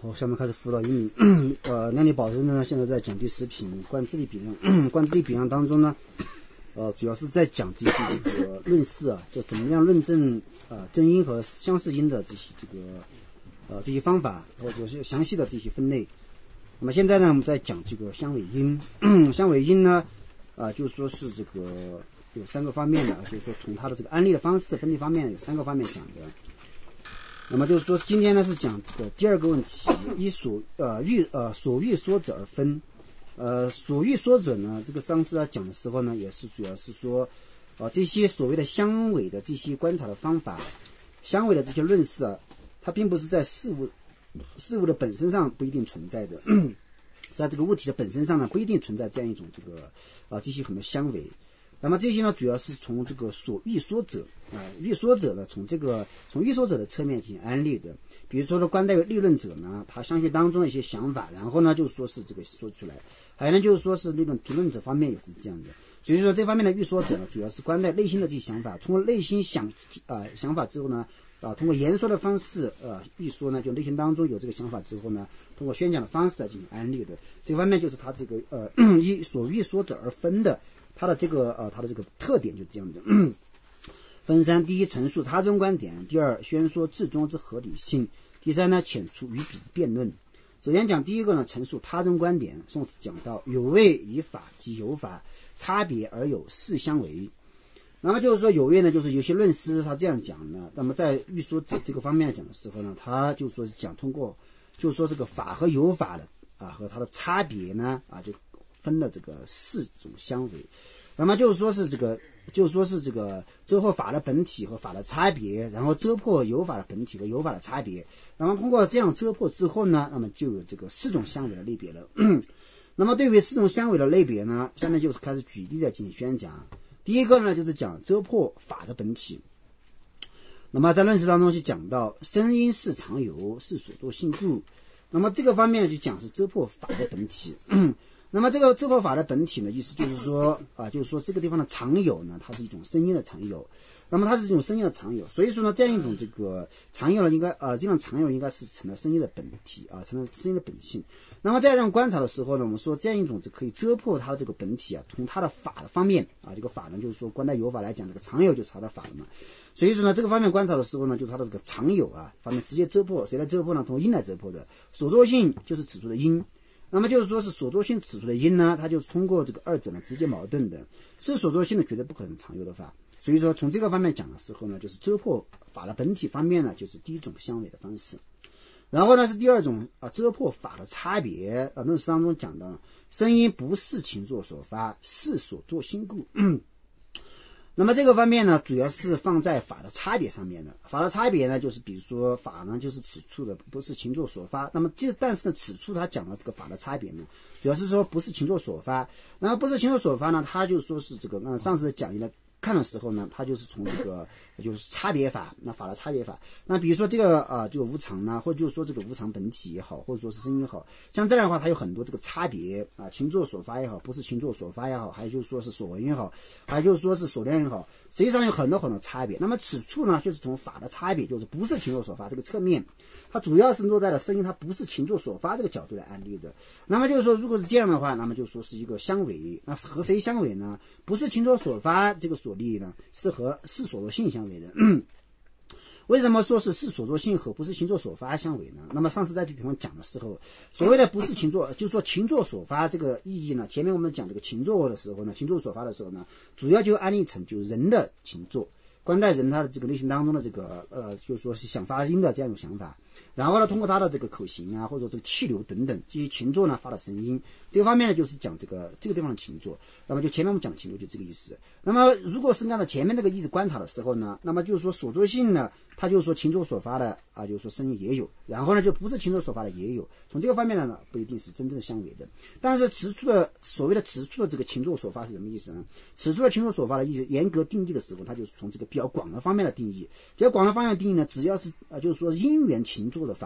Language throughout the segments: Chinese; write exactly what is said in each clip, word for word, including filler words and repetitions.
好，下面开始辅导英语。呃，量力保证呢，现在在讲第十品关智力比量。关智力比量当中呢，呃，主要是在讲这些这个论式啊，就怎么样论证呃真音和相似音的这些这个呃这些方法，或者是详细的这些分类。那么现在呢，我们在讲这个相尾音。相尾音呢，啊、呃，就是说是这个有三个方面的，就是说从它的这个案例的方式分类方面有三个方面讲的。那么就是说，今天呢是讲这个第二个问题，依所呃欲呃所欲说者而分。呃，所欲说者呢，这个上次啊讲的时候呢，也是主要是说，呃这些所谓的相尾的这些观察的方法，相尾的这些论事啊，它并不是在事物事物的本身上不一定存在的，在这个物体的本身上呢，不一定存在这样一种这个啊、呃、这些很多相尾。那么这些呢，主要是从这个所欲说者啊，欲说者呢，从这个从欲说者的侧面进行安利的。比如说呢，关待立论者呢，他相学当中的一些想法，然后呢，就说是这个说出来；还有呢，就是说是立论提论者方面也是这样的。所以说，这方面的欲说者呢，主要是关待内心的这些想法，通过内心想啊、呃、想法之后呢，啊，通过言说的方式，呃，欲说呢，就内心当中有这个想法之后呢，通过宣讲的方式来进行安利的。这方面就是他这个呃依所欲说者而分的。它的这个呃，它的这个特点就是这样的。分三：第一，陈述他中观点；第二，宣说至中之合理性；第三呢，遣出与彼之辩论。首先讲第一个呢，陈述他中观点。宋词讲到，有谓以法及有法差别而有事相违。那么就是说有谓呢，就是有些论师他这样讲呢。那么在欲说者这个方面讲的时候呢，他就说是讲通过，就是说这个法和有法的啊和它的差别呢啊就。分了这个四种相违，那么就是说是这个，就是说是这个遮破法的本体和法的差别，然后遮破有法的本体和有法的差别，然后通过这样遮破之后呢，那么就有这个四种相违的类别了。那么对于四种相违的类别呢，下面就是开始举例的进行宣讲。第一个呢，就是讲遮破法的本体。那么在论述当中就讲到，声音是常有，是所作性故。那么这个方面就讲是遮破法的本体。那么这个遮破法的本体呢，意思就是说啊，就是说这个地方的常有呢，它是一种声音的常有，那么它是这种声音的常有，所以说呢，这样一种这个常有呢，应该呃，这样常有应该是成了声音的本体啊，成了声音的本性。那么在这样观察的时候呢，我们说这样一种就可以遮破它的这个本体啊，从它的法的方面啊，这个法呢，就是说观待有法来讲，这个常有就是它的法了嘛。所以说呢，这个方面观察的时候呢，就是它的这个常有啊方面直接遮破，谁来遮破呢？从音来遮破的，所作性就是指出的音。那么就是说是所作性指出的因呢，它就是通过这个二者呢直接矛盾的，是所作性的绝对不可能常有的法。所以说从这个方面讲的时候呢，就是遮破法的本体方面呢，就是第一种相违的方式。然后呢是第二种啊，遮破法的差别啊，论述当中讲到，声音不是情作所发，是所作性故。那么这个方面呢，主要是放在法的差别上面的。法的差别呢，就是比如说法呢，就是此处的不是情作所发。那么这但是呢，此处他讲的这个法的差别呢，主要是说不是情作所发。那么不是情作所发呢，他就说是这个，那上次的讲义呢看的时候呢，他就是从这个就是差别法，那法的差别法。那比如说这个啊、呃，就无常呢，或者就是说这个无常本体也好，或者说是声音也好，像这样的话，它有很多这个差别啊，情作所发也好，不是情作所发也好，还有就是说是所闻也好，还有就是说是所量也好，实际上有很多很多差别。那么此处呢，就是从法的差别，就是不是情作所发这个侧面，它主要是落在了声音它不是情作所发这个角度来安利的。那么就是说，如果是这样的话，那么就说是一个相违。那和谁相违呢？不是情作所发这个所立呢，是和是所作性相违的。为什么说是是所作性和不是情作所发相违呢？那么上次在这地方讲的时候，所谓的不是情作，就是说情作所发这个意义呢，前面我们讲这个情作的时候呢，情作所发的时候呢，主要就安利成就人的情作，观待人他的这个内心当中的这个呃，就是说是想发音的这样一种想法，然后呢，通过他的这个口型啊，或者这个气流等等这些情作呢发的声音，这个方面呢就是讲这个这个地方的情作。那么就前面我们讲的情作就这个意思。那么如果是按照前面这个意思观察的时候呢，那么就是说所作性呢，它就是说情作所发的啊，就是说声音也有，然后呢就不是情作所发的也有。从这个方面呢，不一定是真正相违的。但是此处的所谓的此处的这个情作所发是什么意思呢？此处的情作所发的意思，严格定义的时候，它就是从这个比较广的方面的定义。比较广的方面的定义呢，只要是啊，就是说因缘情作的法，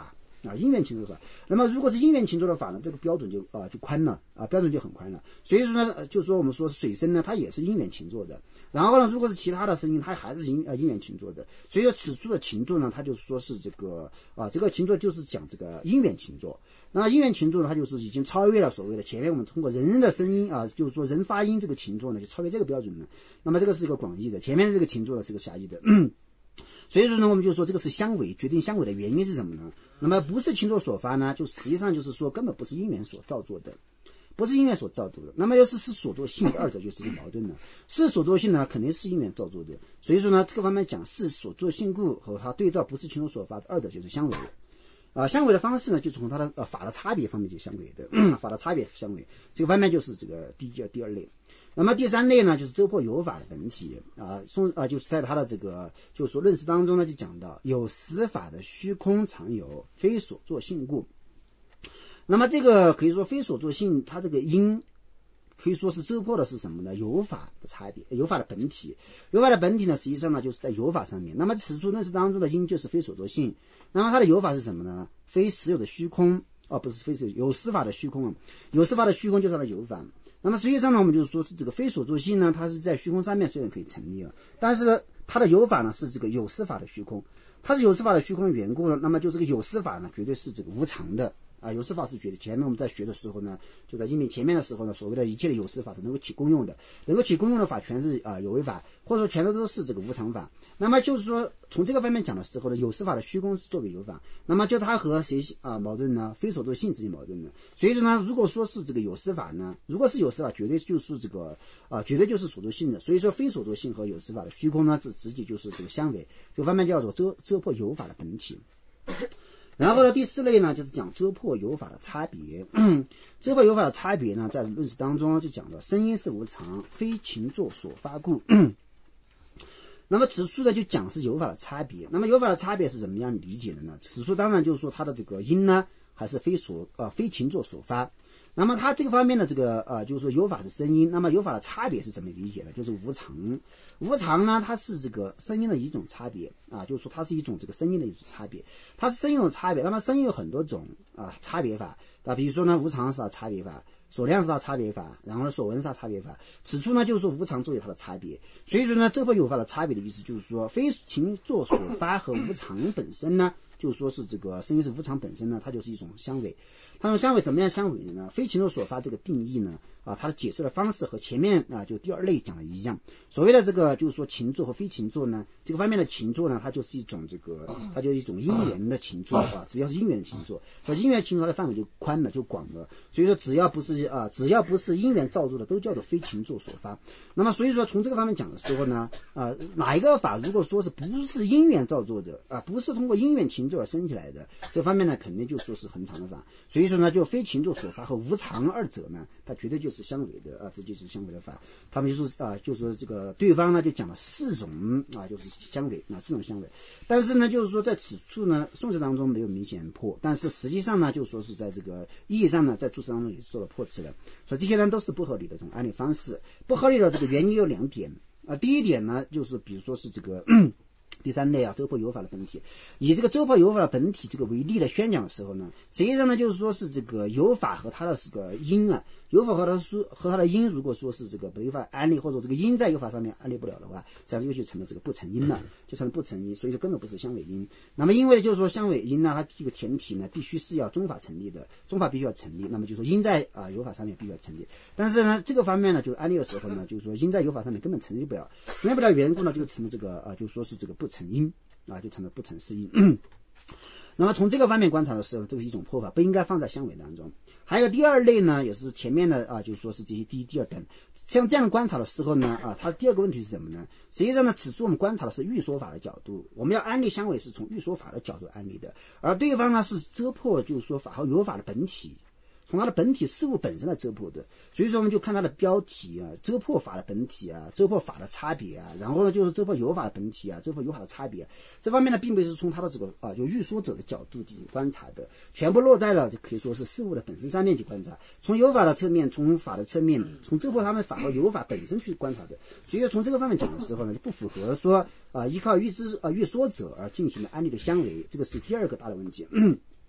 啊，因缘情作法。那么如果是因缘情作的法呢，这个标准就啊、呃、就宽了啊，标准就很宽了。所以说呢，就是说我们说水声呢，它也是因缘情作的。然后呢，如果是其他的声音，它还是因呃因缘情作的。所以说此处的情作呢，它就是说是这个啊，这个情作就是讲这个因缘情作。那因缘情作呢，它就是已经超越了所谓的前面我们通过人人的声音啊，就是说人发音这个情作呢，就超越这个标准了。那么这个是一个广义的，前面这个情作呢是个狭义的。所以说呢，我们就说这个是相违，决定相违的原因是什么呢？那么不是情作所发呢，就实际上就是说根本不是因缘所造作的，不是因缘所造作的。那么要是是所作性，二者就是矛盾了。是所作性呢，肯定是因缘造作的。所以说呢，这个方面讲是所作性故和它对照不是情作所发，二者就是相违的。啊、呃，相违的方式呢，就从它的呃法的差别方面就相违的，法的差别相违。这个方面就是这个第一第二类。那么第三类呢，就是周破有法的本体啊，宋啊，就是在他的这个就是说论释当中呢，就讲到有实法的虚空常有，非所作性故。那么这个可以说非所作性，它这个因可以说是周破的是什么呢？有法的差别，有法的本体，有法的本体呢，实际上呢就是在有法上面。那么此处论释当中的因就是非所作性，那么它的有法是什么呢？非实有的虚空，哦，不是非实有，有实法的虚空啊，有实法的虚空就是它的有法。那么实际上呢，我们就是说是这个非所作性呢，它是在虚空上面虽然可以成立了，但是它的有法呢是这个有实法的虚空，它是有实法的虚空的缘故呢，那么就这个有实法呢绝对是这个无常的啊，有实法是绝对。前面我们在学的时候呢，就在因为前面的时候呢，所谓的一切的有实法是能够起功用的，能够起功用的法全是啊有为法，或者说全都都是这个无常法。那么就是说从这个方面讲的时候呢，有实法的虚空是作为有法，那么就它和谁啊矛盾呢？非所作性之间矛盾的。所以说呢，如果说是这个有实法呢，如果是有实法，绝对就是这个啊，绝对就是所作性的。所以说非所作性和有实法的虚空呢，这直接就是这个相违。这个方面叫做遮遮破有法的本体。然后呢，第四类呢，就是讲遮破有法的差别。遮破有法的差别呢，在论释当中就讲到声音是无常，非情作所发故。那么此处呢就讲是有法的差别。那么有法的差别是怎么样理解的呢？此处当然就是说它的这个因呢还是非所呃非情作所发。那么它这个方面的这个呃就是说有法是声音，那么有法的差别是怎么理解的？就是无常。无常呢它是这个声音的一种差别啊，就是说它是一种这个声音的一种差别，它是声音的差别。那么声音有很多种啊差别法啊，比如说呢无常是它差别法，所量是它差别法，然后呢所闻是它差别法。此处呢就是说无常作为它的差别。所以说呢遮破有法的差别的意思就是说非情作所发和无常本身呢，就是说是这个声音是无常本身呢，它就是一种相违。它们相违怎么样相违呢？非情作所发这个定义呢啊，它的解释的方式和前面啊就第二类讲的一样。所谓的这个就是说情作和非情作呢，这个方面的情作呢，它就是一种这个，它就是一种因缘的情作啊，只要是因缘的情作，所以因缘情作的范围就宽了，就广了。所以说只要不是啊，只要不是因缘造作的，都叫做非情作所发。那么所以说从这个方面讲的时候呢，啊哪一个法如果说是不是因缘造作的啊，不是通过因缘情作而生起来的，这方面呢肯定就说是恒常的法。所以说呢，就非情作所发和无常二者呢，它绝对就是相违的啊，这就是相违的法。他们就是啊，就是说这个对方呢就讲了四种啊，就是相违啊，四种相违。但是呢，就是说在此处呢，宋词当中没有明显破，但是实际上呢，就说是在这个意义上呢，在注释当中也受了破斥的。所以这些呢都是不合理的这种案例方式。不合理的这个原因有两点啊，第一点呢，就是比如说是这个。第三类啊，遮破有法的本体，以这个遮破有法的本体这个为例的宣讲的时候呢，实际上呢就是说是这个有法和它的这个因啊，有法和它说和它的因，如果说是这个没法安立，或者这个因在有法上面安立不了的话，实际上这个就成了这个不成因了，就成了不成因，所以说根本不是相违因。那么因为就是说相违因呢，它这个前提呢必须是要宗法成立的，宗法必须要成立，那么就是说因在啊、呃、有法上面必须要成立。但是呢这个方面呢，就是安立的时候呢，就是说因在有法上面根本成立不了，成立不了缘故呢，就成了这个啊、呃，就说是这个不成因。啊，就成了不成是因。那么从这个方面观察的时候，这是一种破法，不应该放在相违当中。还有第二类呢，也是前面的啊，就是说是这些第一、第二等，像这样观察的时候呢，啊，它第二个问题是什么呢？实际上呢，此处我们观察的是欲说法的角度，我们要安立相违是从欲说法的角度安立的，而对方呢是遮破，就是说法和有法的本体。从它的本体事物本身来遮破的，所以说我们就看它的标题啊，遮破法的本体啊，遮破法的差别啊，然后呢就是遮破有法的本体啊，遮破有法的差别。这方面呢，并不是从它的这个啊，就欲说者的角度进行观察的，全部落在了就可以说是事物的本身上面去观察，从有法的侧面，从法的侧面，从遮破他们法和有法本身去观察的。所以从这个方面讲的时候呢，就不符合说啊依靠欲知啊欲说者而进行的安立的相违，这个是第二个大的问题。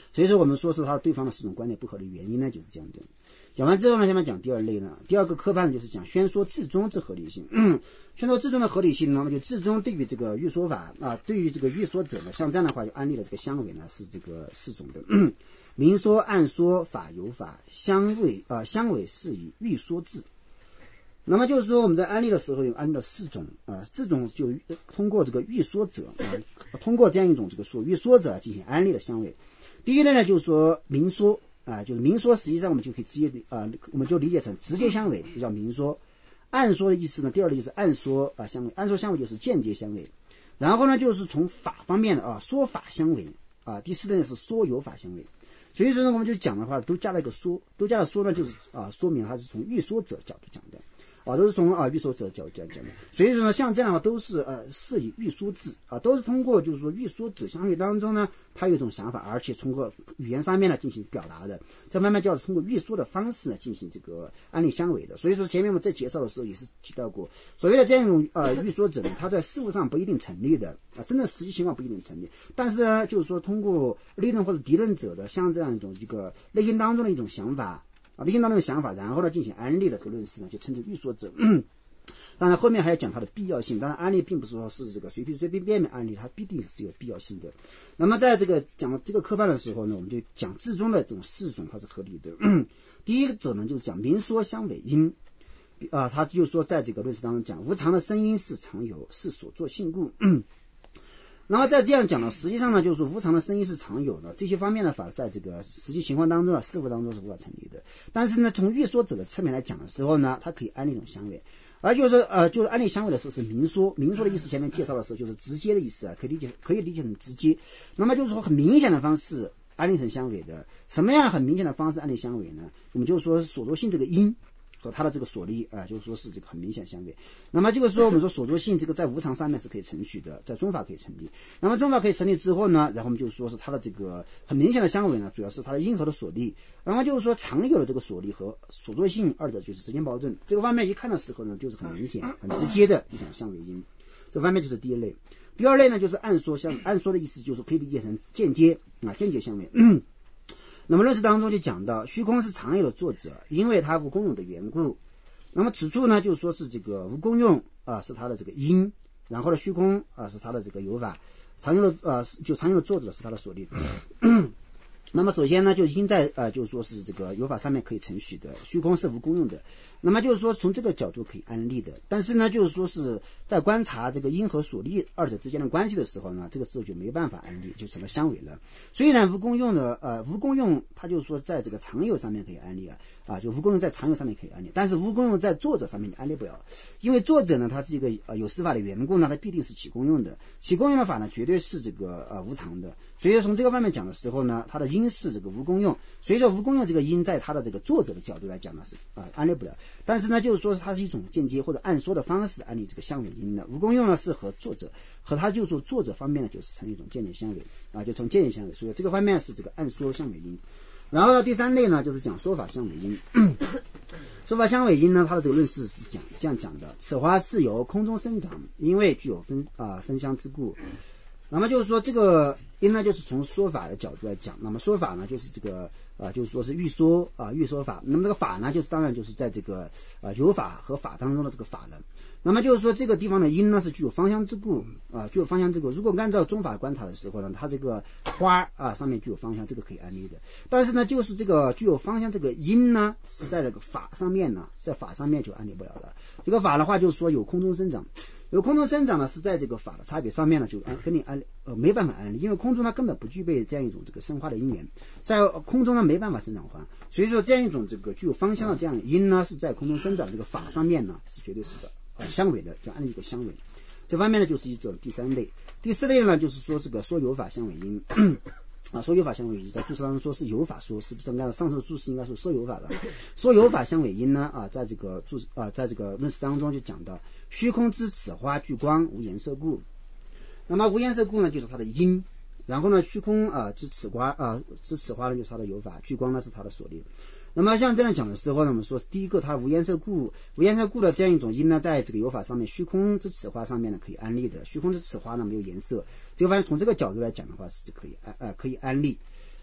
所以说我们说是他对方的四种观点不合的原因呢，就是这样的。讲完之后呢，下面讲第二类呢，第二个科判呢就是讲宣说至宗之合理性。嗯，宣说至宗的合理性呢，那么就至宗对于这个预说法啊，对于这个预说者呢，像这样的话就安立了这个相违呢是这个四种的。嗯，明说、暗说、法有法，相违啊相违是以预说制。那么就是说我们在安立的时候有安立了四种啊，这种就通过这个预说者啊，通过这样一种这个说预说者进行安立的相违。第一类呢就是说明说啊，就是明说实际上我们就可以直接啊，我们就理解成直接相违，就叫明说。暗说的意思呢，第二类就是暗说啊相违，暗说相违就是间接相违。然后呢就是从法方面的啊说法相违啊，第四类是说有法相违。所以说呢我们就讲的话都加了一个说，都加了说呢就是啊说明它是从预说者角度讲的。啊，都是从啊预说者角度讲的，所以说呢，像这样的话都是呃是以预说制啊，都是通过就是说预说者相违当中呢，他有一种想法，而且通过语言上面呢进行表达的，这慢慢就要通过预说的方式呢进行这个安立相违的。所以说前面我们在介绍的时候也是提到过，所谓的这样一种呃预说者呢，他在事物上不一定成立的啊，真的实际情况不一定成立，但是呢，就是说通过立论或者敌论者的像这样一种一个内心当中的一种想法。啊，内心当中的想法，然后呢进行安立的这个论事呢，就称之预说者。嗯，当然后面还要讲它的必要性。当然安立并不是说是这个随便随便便便安立，它必定是有必要性的。那么在这个讲这个科判的时候呢，我们就讲至宗的这种四种它是合理的。嗯、第一个者呢就是讲明说相违因，啊，他就说在这个论事当中讲无常的声音是常有，是所作性故。嗯那么在这样讲呢，实际上呢，就是说无常的声音是常有的，这些方面的法，在这个实际情况当中啊，事物当中是无法成立的。但是呢，从预说者的侧面来讲的时候呢，它可以安立一种相违，而就是呃，就是安立相违的时候是明说，明说的意思前面介绍的时候就是直接的意思啊，可以理解可以理解成直接。那么就是说很明显的方式安立成相违的，什么样很明显的方式安立相违呢？我们就是说所作性这个因。和它的这个所立啊、呃，就是说是这个很明显相违。那么就是说我们说所作性这个在无常上面是可以承许的，在宗法可以成立。那么宗法可以成立之后呢，然后我们就说是它的这个很明显的相违呢，主要是它的因和的所立。然后就是说常有的这个所立和所作性二者就是时间矛盾，这个方面一看的时候呢，就是很明显、很直接的一种相违因。这方面就是第一类。第二类呢，就是暗说相，暗说的意思就是可以理解成间接啊，间接相违。嗯那么论事当中就讲到虚空是常有的作者，因为它无功用的缘故。那么此处呢就说是这个无功用啊是它的这个因，然后呢虚空啊是它的这个有法，常用的啊就常用的作者是它的所立。那么首先呢就因在呃就是说是这个有法上面可以承许的，虚空是无功用的。那么就是说从这个角度可以安立的，但是呢就是说是在观察这个因和所立二者之间的关系的时候呢，这个时候就没办法安立，就成了相违了。虽然无功用的呃无功用它就是说在这个常有上面可以安立啊啊就无功用在常有上面可以安立，但是无功用在作者上面你安立不了，因为作者呢他是一个呃有司法的缘故呢，它必定是起功用的，起功用的法呢绝对是这个呃无常的。所以说从这个方面讲的时候呢，它的因是这个无功用，所以说无功用这个因在它的这个作者的角度来讲呢是啊、呃、安立不了。但是呢就是说它是一种间接或者暗说的方式安立这个相违因的，无功用呢是和作者和他就说作者方面呢就是成一种间接相违啊，就从间接相违，所以这个方面是这个暗说相违因。然后呢第三类呢就是讲说法相违因。说法相违因呢它的这个论事是讲这样讲的，此花是由空中生长，因为具有分啊、呃、分相之故。那么就是说这个因呢就是从说法的角度来讲，那么说法呢就是这个啊、呃、就是说是预说啊、呃、预说法，那么这个法呢就是当然就是在这个啊、呃、有法和法当中的这个法了。那么就是说这个地方的因呢是具有芳香之故啊、呃、具有芳香之故，如果按照宗法观察的时候呢，它这个花啊上面具有芳香，这个可以安立的。但是呢就是这个具有芳香这个因呢是在这个法上面呢，在法上面就安立不了了。这个法的话就是说有空中生长，有空中生长呢是在这个法的差别上面呢就安跟你安呃没办法安立，因为空中它根本不具备这样一种这个生花的因缘，在空中呢没办法生长花，所以说这样一种这个具有芳香的这样的因呢是在空中生长这个法上面呢是绝对是的呃相违的，就安立一个相违。这方面呢就是一种第三类。第四类呢就是说这个说有法相违因啊，说有法相违因在注释当中说是有法说，是不是？按照上述的注释应该说说有法的。说有法相违因呢啊，在这个注啊，在这个论释当中就讲到虚空之此花具光无颜色故。那么无颜色故呢就是它的因，然后呢虚空啊之此花啊之此花呢就是它的有法，具光呢是它的所立。那么像这样讲的时候呢，我们说第一个它无颜色故，无颜色故的这样一种因呢，在这个有法上面，虚空之此花上面呢可以安立的，虚空之此花呢没有颜色，这个方面从这个角度来讲的话是可以安呃可以安立。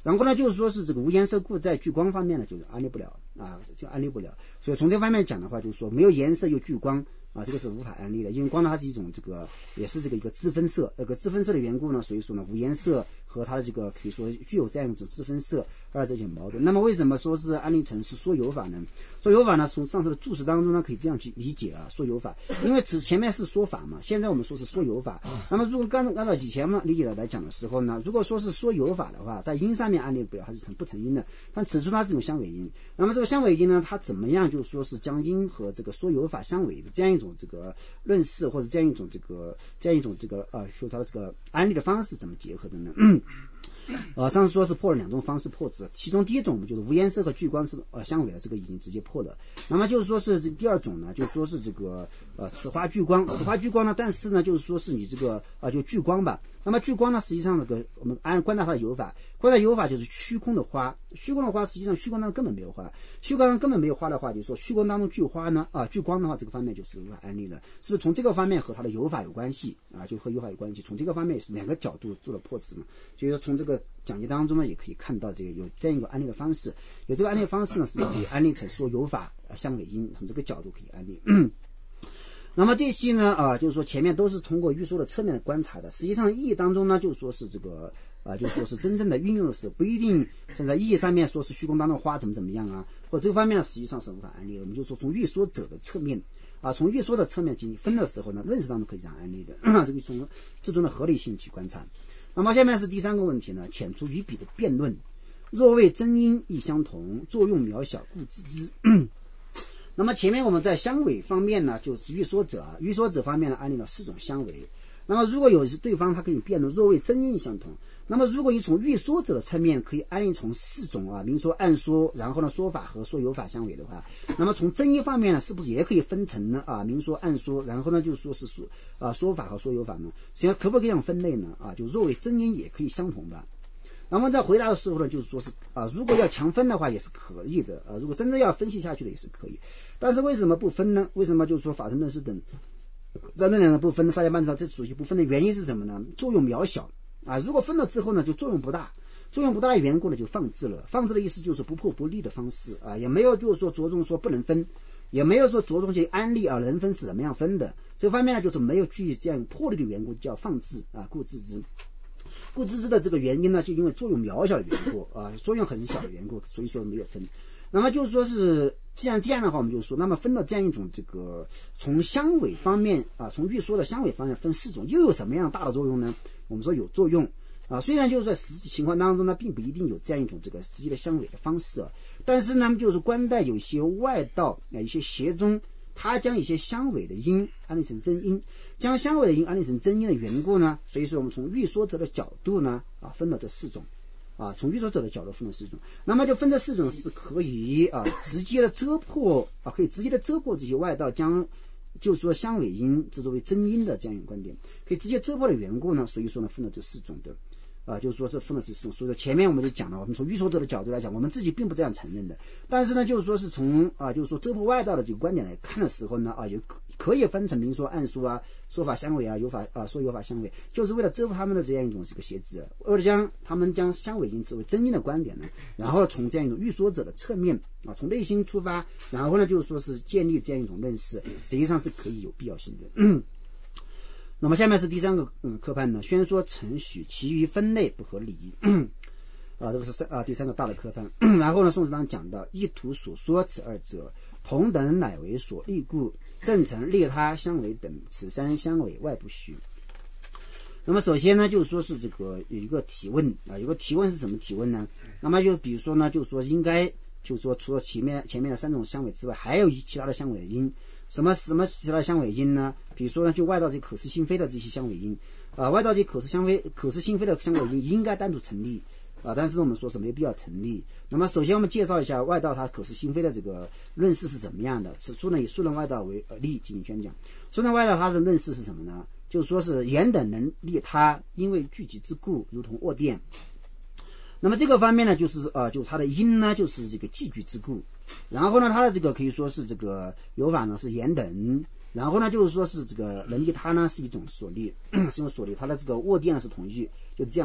然后呢，就是说是这个无颜色故在聚光方面呢，就是安利不了啊，就安利不了。所以从这方面讲的话，就是说没有颜色又聚光啊，这个是无法安利的。因为光呢，它是一种这个也是这个一个自分色，那个自分色的缘故呢，所以说呢，无颜色和它的这个可以说具有这样一种自分色二者有矛盾。那么为什么说是安利成是说有法呢？说有法呢，从上次的注释当中呢，可以这样去理解啊，说有法，因为此前面是说法嘛，现在我们说是说有法。那么如果刚按照以前嘛理解的来讲的时候呢，如果说是说有法的话，在音上面安利不了，它是成不成音的。但此处它是一种相违音，那么这个相违音呢，它怎么样就说是将音和这个说有法相违的这样一种这个论事，或者这样一种这个这样一种这个呃说它的这个安利的方式怎么结合的呢？嗯呃，上次说是破了两种方式破之，其中第一种就是无颜色和聚光是呃相违的，这个已经直接破了。那么就是说是这第二种呢，就是说是这个呃此花聚光，此花聚光呢，但是呢就是说是你这个啊、呃、就聚光吧。那么聚光呢，实际上这个我们按观察它的有法，观察有法就是虚空的花，虚空的花实际上虚空当中根本没有花，虚空当中根本没有花的话，就是说虚空当中聚花呢啊聚光的话，这个方面就是无法安利了，是不是从这个方面和它的有法有关系啊？就和有法有关系，从这个方面也是两个角度做了破斥嘛。所以说从这个讲解当中呢，也可以看到这个有这样一个安利的方式，有这个安利的方式呢，是可以安利成说有法呃相违音，从这个角度可以安利。那么这些呢啊、呃，就是说前面都是通过预说的侧面的观察的，实际上意义当中呢，就是说是这个啊、呃，就是说是真正的运用的时候，不一定像在意义上面说是虚空当中花怎么怎么样啊，或者这个方面呢，实际上是无法安利的。我们就说从预说者的侧面啊，从预说的侧面进行分的时候呢，论事当中可以这样安利的，这个从这种的合理性去观察。那么下面是第三个问题呢，遣除语比的辩论，若谓真因亦相同，作用渺小，故知之。那么前面我们在相违方面呢，就是预说者，预说者方面呢，安利了四种相违。那么如果有对方他可以辩论，若谓真因相同，那么如果你从预说者的侧面可以安利从四种啊明说、暗说，然后呢说法和说有法相违的话，那么从真因方面呢，是不是也可以分成呢啊明说、暗说，然后呢就说是说啊说法和说有法呢？实际上可不可以这样分类呢？啊，就若谓真因也可以相同吧。那么在回答的时候呢，就是说是啊，如果要强分的话也是可以的啊，如果真正要分析下去的也是可以。但是为什么不分呢？为什么就是说法身论事等在论点上不分？大家办知道这属于不分的原因是什么呢？作用渺小啊，如果分了之后呢，就作用不大。作用不大的缘故呢，就放置了。放置的意思就是不破不立的方式啊，也没有就是说着重说不能分，也没有说着重去安利啊能分是怎么样分的。这方面呢，就是没有去这样破立的缘故，叫放置啊，故知之。故知之的这个原因呢，就因为作用渺小的缘故啊，作用很小的缘故，所以说没有分。那么就是说是既然这样的话，我们就说，那么分到这样一种这个从相违方面啊，从预说的相违方面分四种，又有什么样大的作用呢？我们说有作用啊，虽然就是在实际情况当中呢，并不一定有这样一种这个实际的相违的方式啊，但是呢，就是官代有些外道啊，一些邪宗，他将一些相违的因安利成真因，将相违的因安利成真因的缘故呢，所以说我们从预说者的角度呢啊，分了这四种啊，从预说者的角度分了四种，那么就分这四种是可以啊直接的遮破啊，可以直接的遮破这些外道将就是说相违因之作为真因的这样一种观点，可以直接遮破的缘故呢，所以说呢分了这四种的。啊，就是说是分了这四种，所以说前面我们就讲了，我们从预说者的角度来讲，我们自己并不这样承认的，但是呢，就是说是从啊，就是说遮破外道的这个观点来看的时候呢，啊，有可以分成明说、暗说啊，说法相违啊，有法啊，说有法相违，就是为了遮破他们的这样一种这个邪执，为了将他们将相违因之为真因的观点呢，然后从这样一种预说者的侧面啊，从内心出发，然后呢，就是说是建立这样一种认识，实际上是可以有必要性的。嗯那么下面是第三个嗯科判呢，宣说程序，其余分类不合理。啊，这个是三啊第三个大的科判。然后呢，宋子当讲到一图所说此二者，同等乃为所立故，正成利他相违等，此三相违外不虚。那么首先呢，就是说是这个有一个提问啊，有个提问是什么提问呢？那么就比如说呢，就是说应该就是说除了前面前面的三种相违之外，还有一其他的相违的因。什么什么其他的相违因呢？比如说呢，就外道这可是心非的这些相违因，啊、呃，外道这可是相非可是心非的相违因应该单独成立，啊、呃，但是呢我们说是没必要成立。那么首先我们介绍一下外道它可是心非的这个论事是怎么样的。此处呢以数论外道为例进行宣讲。数论外道它的论事是什么呢？就是说是言等能利他，因为聚集之故，如同卧垫。那么这个方面呢，就是呃，就是它的因呢，就是这个寄居之故。然后呢，它的这个可以说是这个有法呢是言等，然后呢就是说是这个能力它呢是一种所立，是用所立，它的这个卧垫呢是同义，就是这样的。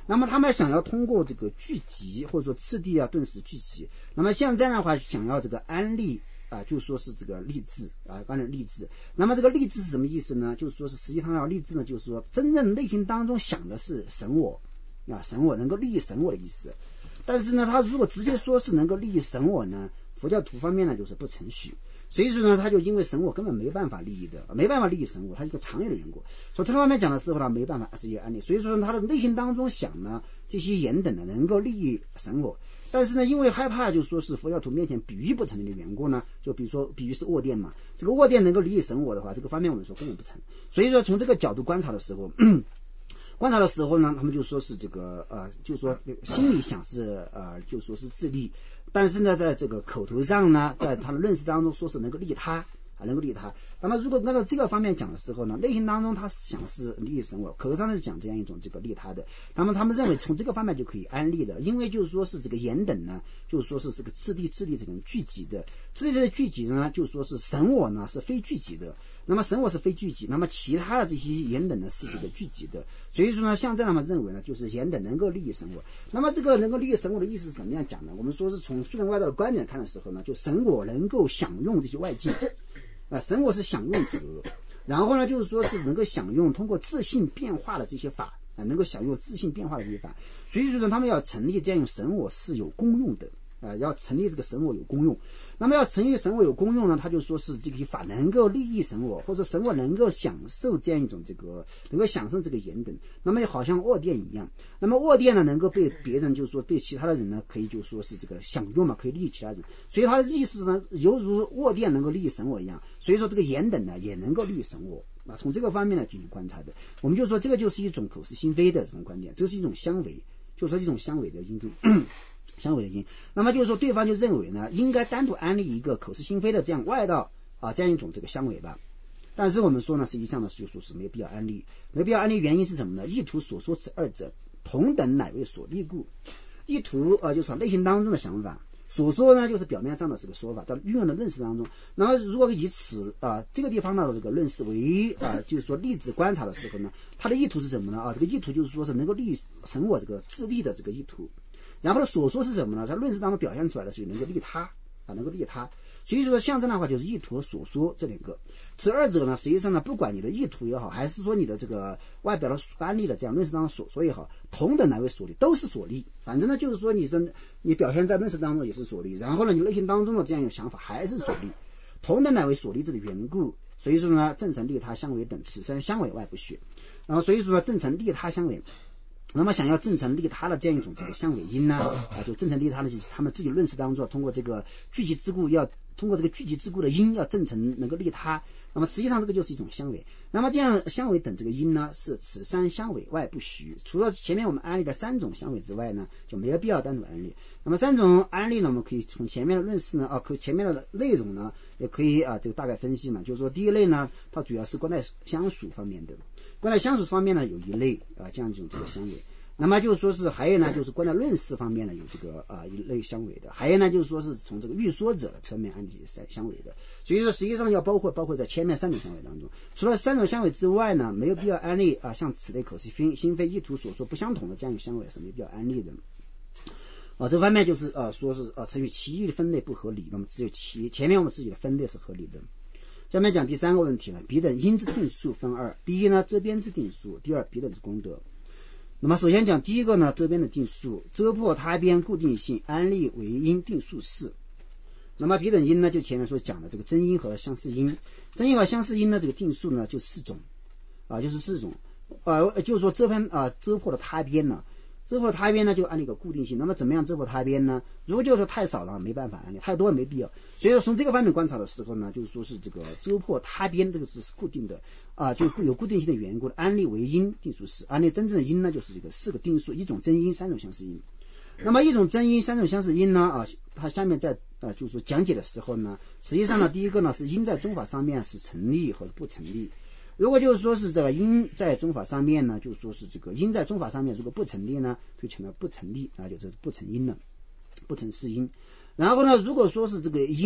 那么他们想要通过这个聚集或者说次第啊顿时聚集，那么像这样的话想要这个安立啊，就说是这个立志啊，刚才立志。那么这个立志是什么意思呢？就是说是实际上要立志呢，就是说真正内心当中想的是神我啊，神我能够利益神我的意思。但是呢，他如果直接说是能够利益神我呢，佛教徒方面呢就是不承许。所以说呢，他就因为神我根本没办法利益的，没办法利益神我，他一个长远的缘故。所以这个方面讲的时候呢，没办法直接安利。所以说他的内心当中想呢，这些言等呢能够利益神我。但是呢，因为害怕就说是佛教徒面前比喻不成立的缘故呢，就比如说比喻是卧垫嘛，这个卧垫能够利益神我的话，这个方面我们说根本不成。所以说从这个角度观察的时候，观察的时候呢，他们就说是这个呃，就说心里想是呃，就说是自利，但是呢，在这个口头上呢，在他的论事当中说是能够利他。啊，能够利他。那么，如果按照这个方面讲的时候呢，内心当中他想是利益神我，口头上是讲这样一种这个利他的。那么，他们认为从这个方面就可以安利的，因为就是说是这个言等呢，就是说是这个次第次第这种聚集的，次第这个聚集呢，就是说是神我呢是非聚集的。那么神我是非聚集，那么其他的这些言等呢是这个聚集的。所以说呢，像这样他们认为呢，就是言等能够利益神我。那么这个能够利益神我的意思是怎么样讲呢？我们说是从数论外道的观点看的时候呢，就神我能够享用这些外境。啊，神我是享用者，然后呢，就是说是能够享用通过自性变化的这些法啊，能够享用自性变化的这些法，所以说呢，他们要成立这样一种神我是有功用的啊，要成立这个神我有功用。那么要成立神我有功用呢，他就说是这个法能够利益神我，或者神我能够享受这样一种这个能够享受这个言等。那么好像卧垫一样，那么卧垫呢能够被别人就是说被其他的人呢可以就说是这个享用嘛，可以利益其他人。所以他的意思呢，犹如卧垫能够利益神我一样，所以说这个言等呢也能够利益神我。啊，从这个方面来进行观察的，我们就说这个就是一种口是心非的这种观点，这是一种相违，就说一种相违的因相违的因。那么就是说对方就认为呢，应该单独安立一个口是心非的这样外道啊，这样一种这个相违吧。但是我们说呢，实际上呢就说是没有必要安立，没有必要安立原因是什么呢？意图所说此二者同等乃为所立故。意图啊，就是内心当中的想法。所说呢，就是表面上的这个说法，在运用的论事当中。那么，如果以此啊、呃、这个地方的这个论事为啊、呃，就是说例子观察的时候呢，它的意图是什么呢？啊，这个意图就是说是能够利神我这个自利的这个意图。然后呢，所说是什么呢？在论事当中表现出来的是能够利他啊，能够利他。所以说，像这样的话就是意图和所说这两个。此二者呢，实际上呢，不管你的意图也好，还是说你的这个外表的安利的这样论事当中所说也好，同等乃为所利，都是所利。反正呢，就是说你是你表现在论事当中也是所利，然后呢，你内心当中的这样一种想法还是所利，同等乃为所利这个缘故。所以说呢，正成利他相违等，此三相违外不许。然后所以说呢，正成利他相违。那么想要正成利他的这样一种这个相违因呢，啊，就正成利他的他们自己论事当中通过这个聚集之故要通过这个聚集之故的因要正成能够利他，那么实际上这个就是一种相违。那么这样相违等这个因呢，是此三相违外不许。除了前面我们安利的三种相违之外呢，就没有必要单独安利。那么三种安利呢，我们可以从前面的论事呢，啊，可前面的内容呢，也可以啊，这个大概分析嘛。就是说第一类呢，它主要是观待相属方面的。观待相属方面呢，有一类啊，这样一种这个相违。那么就是说是还有呢，就是观待论事方面呢，有这个啊一类相违的。还有呢，就是说是从这个欲说者的侧面安利相违的。所以说实际上要包括包括在前面三种相违当中，除了三种相违之外呢，没有必要安利啊，像此类口是心非意图所说不相同的这样一种相违是没有必要安利的。啊，这方面就是啊说是啊，至于其余的分类不合理，那么只有其前面我们自己的分类是合理的。下面讲第三个问题了，彼等因之定数分二，第一呢，这边之定数，第二彼等之功德。那么首先讲第一个呢，这边的定数，遮破他边固定性，安立为因定数四。那么彼等因呢，就前面所讲的这个真因和相似因，真因和相似因呢，这个定数呢就四种，啊，就是四种，呃，就是说这边啊遮破了他边呢。遮破他边呢，就按一个固定性。那么怎么样遮破他边呢？如果就是说太少了，没办法安利；太多了没必要。所以说从这个方面观察的时候呢，就是说是这个遮破他边这个是固定的啊，就有固定性的缘故，安立为因定数四。安立真正的因呢，就是这个四个定数，一种真因，三种相似因。那么一种真因，三种相似因呢啊，它下面在呃就是说讲解的时候呢，实际上呢，第一个呢是因在宗法上面是成立或者不成立。如果就是说是这个因在宗法上面呢，就是说是这个因在宗法上面如果不成立呢，就强调不成立，那就是不成因了，不成是因。然后呢，如果说是这个因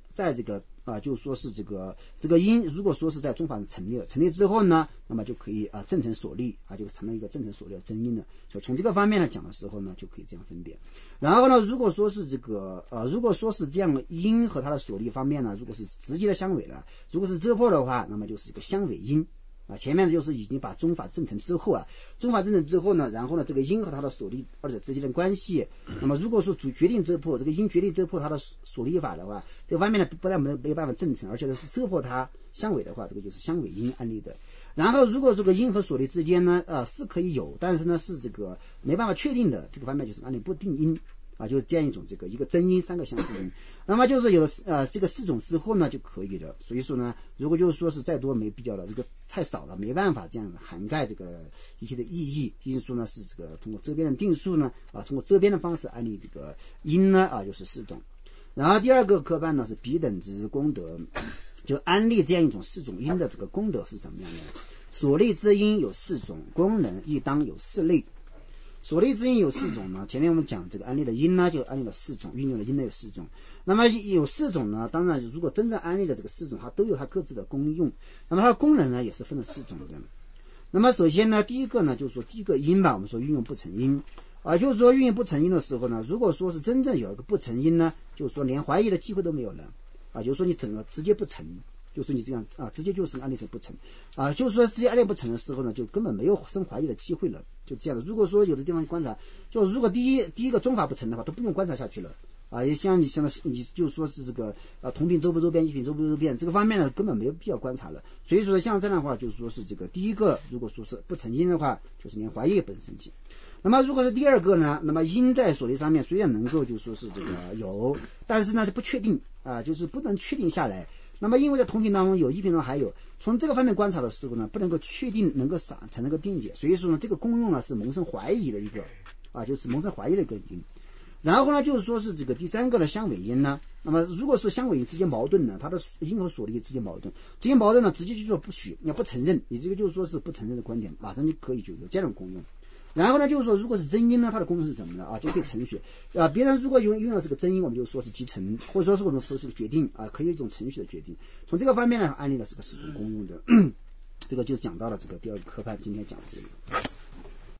在这个啊，就说是这个这个因，如果说是在中法成立了，成立之后呢，那么就可以啊正成所立啊，就成了一个正成所立的真因了。所以从这个方面来讲的时候呢，就可以这样分别。然后呢，如果说是这个呃，如果说是这样因和它的所立方面呢，如果是直接的相违了，如果是遮破的话，那么就是一个相违因。啊，前面就是已经把中法正成之后啊，中法正成之后呢，然后呢，这个因和它的所立二者之间的关系，那么如果说主决定遮破，这个因决定遮破它的所立法的话，这个方面呢不但没没有办法正成，而且呢是遮破它相违的话，这个就是相违因案例的。然后如果这个因和所立之间呢，呃是可以有，但是呢是这个没办法确定的，这个方面就是案例不定因。啊，就是这样一种这个一个真因三个相似因，那么就是有了呃这个四种之后呢就可以了。所以说呢，如果就是说是再多没必要了，这个太少了，没办法这样涵盖这个一些的意义。因素呢是这个通过这边的定数呢啊，通过这边的方式案例这个因呢啊就是四种。然后第二个科判呢是比等之功德，就安立这样一种四种因的这个功德是怎么样的？所立之因有四种，功能亦当有四类。所立之因有四种呢，前面我们讲这个安立的因呢，就安立了四种，运用的因呢有四种。那么有四种呢，当然如果真正安立的这个四种，它都有它各自的功用。那么它的功能呢，也是分了四种的。那么首先呢，第一个呢，就是说第一个因吧，我们说运用不成因啊，就是说运用不成因的时候呢，如果说是真正有一个不成因呢，就是说连怀疑的机会都没有了啊，就是说你整个直接不成。就是你这样啊，直接就是案例成不成啊，就是说直接案例不成的时候呢，就根本没有生怀疑的机会了，就这样的。如果说有的地方观察，就如果第一第一个中法不成的话，都不用观察下去了啊。也像你像你就说是这个啊同品周不周边，异品周不周边，这个方面呢根本没有必要观察了。所以说像这样的话，就是说是这个第一个，如果说是不成因的话，就是连怀疑也不能生起。那么如果是第二个呢，那么因在所立上面虽然能够就说是这个有，但是呢是不确定啊，就是不能确定下来。那么因为在同品当中有，异品中还有，从这个方面观察的时候呢，不能够确定能够产成那个定解，所以说呢，这个功用呢是萌生怀疑的一个啊，就是萌生怀疑的一个因。然后呢，就是说是这个第三个的相违因呢，那么如果是相违因之间矛盾呢，它的因和所立之间矛盾，之间矛盾呢，直接就说不许，要不承认，你这个就是说是不承认的观点，马上就可以就有这样的功用。然后呢，就是说，如果是真因呢，它的功能是什么呢？啊，就可以程序啊。别人如果用用了这个真因，我们就说是集成，或者说是我们说是个决定啊，可以有一种程序的决定。从这个方面呢，安利了是个四种功用的，这个就讲到了这个第二个科判，今天讲的这个。